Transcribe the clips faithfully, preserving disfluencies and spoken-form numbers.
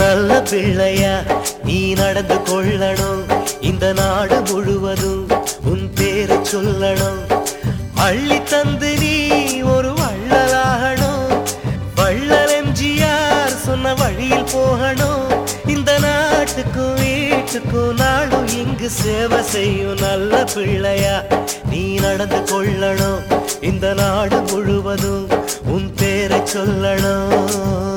நல்ல பிள்ளையா நீ நடந்து கொள்ளணும். இந்த நாடு முழுவதும் உன் பேரை சொல்லணும். அள்ளி தந்து நீ ஒரு வள்ளலாகணும். வள்ளல் எம்ஜிஆர் சொன்ன வழியில் போகணும். இந்த நாட்டுக்கும் வீட்டுக்கும் நாடும் இங்கு சேவை செய்யும் நல்ல பிள்ளையா நீ நடந்து கொள்ளணும். இந்த நாடு முழுவதும் உன் பேரை சொல்லணும்.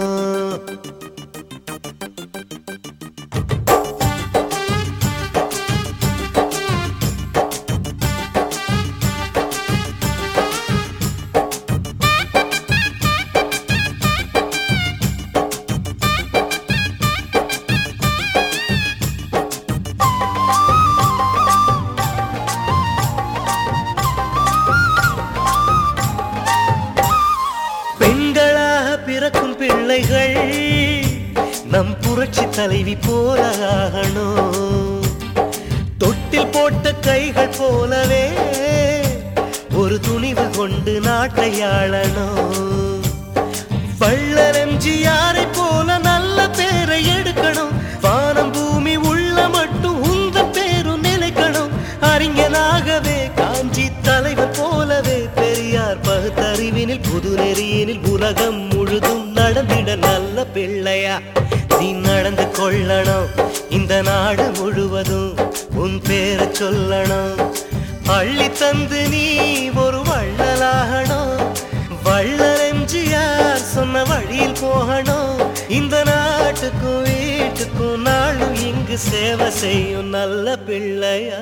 பிறக்கும் பிள்ளைகள் நம் புரட்சி தலைவி போல ஆகணும். தொட்டில் போட்ட கைகள் போலவே ஒரு துணிவு கொண்டு நாட்டை ஆளணும். வள்ளல் எம்ஜிஆரை போல நல்ல பேரை எடுக்கணும். வானம் பூமி உள்ள மட்டும் உந்த பேரும் நிலைக்கணும். அறிஞனாகவே காஞ்சி தலைவர் போலவே பெரியார் பகுத்தறிவினில் புது நெறியினில் உலகம் முழுதும் நடந்திட நல்ல பிள்ளையா நீ நடந்து கொள்ளணும். இந்த நாடு முழுவதும் உன் பேரை சொல்லணும். அள்ளி தந்து நீ ஒரு வள்ளலாகணும். வள்ளல் எம்ஜிஆர் சொன்ன வழியில் போகணும். இந்த நாட்டுக்கும் வீட்டுக்கும் நாளும் இங்கு சேவை செய்யும் நல்ல பிள்ளையா.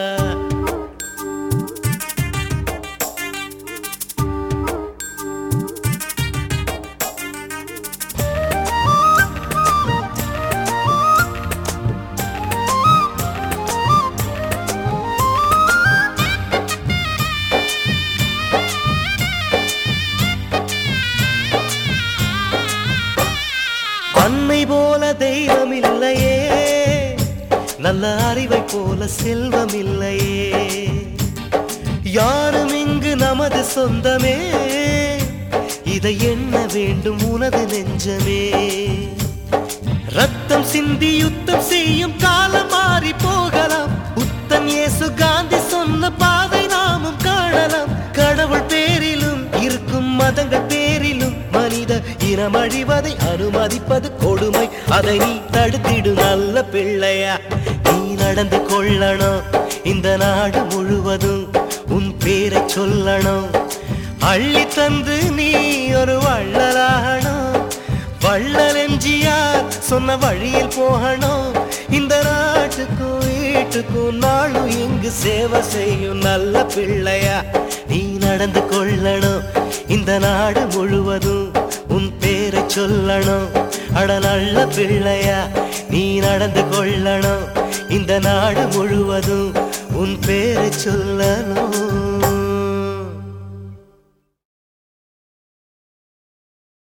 அன்னை போல தெய்வம் இல்லையே, நல்ல அறிவை போல செல்வம் இல்லையே. யாரும் இங்கு நமது சொந்தமே, இதை எண்ண வேண்டும் உனது நெஞ்சமே. ரத்தம் சிந்தி யுத்தம் செய்யும் காலம் மாறி போகலாம். புத்தன் இயேசு காந்தி சொன்ன பாதை நாமும் காணலாம். கடவுள் பேரிலும் இருக்கும் மதங்கள் பேரிலும் மனித இனம் அழிவதை அனுமதிப்பது கொடுமை. அதை நீ தடுத்திடு நல்ல பிள்ளையா நீ நடந்து கொள்ளணும். இந்த நாடு முழுவதும் உன் பேரை சொல்லணும். அள்ளி தந்து நீ ஒரு வள்ளலாகணும். வள்ளல் எம்ஜிஆர் சொன்ன வழியில் போகணும். இந்த நாட்டுக்கும் வீட்டுக்கும் நாளும் இங்கு சேவை செய்யும் நல்ல பிள்ளையா நீ நடந்து கொள்ளணும். இந்த நாடு முழுவதும் உன் பேரை சொல்லணும். அட நல்ல பிள்ளையா நீ நடந்து கொள்ளணும். இந்த நாடு முழுவதும் உன் பேரை சொல்லணும்.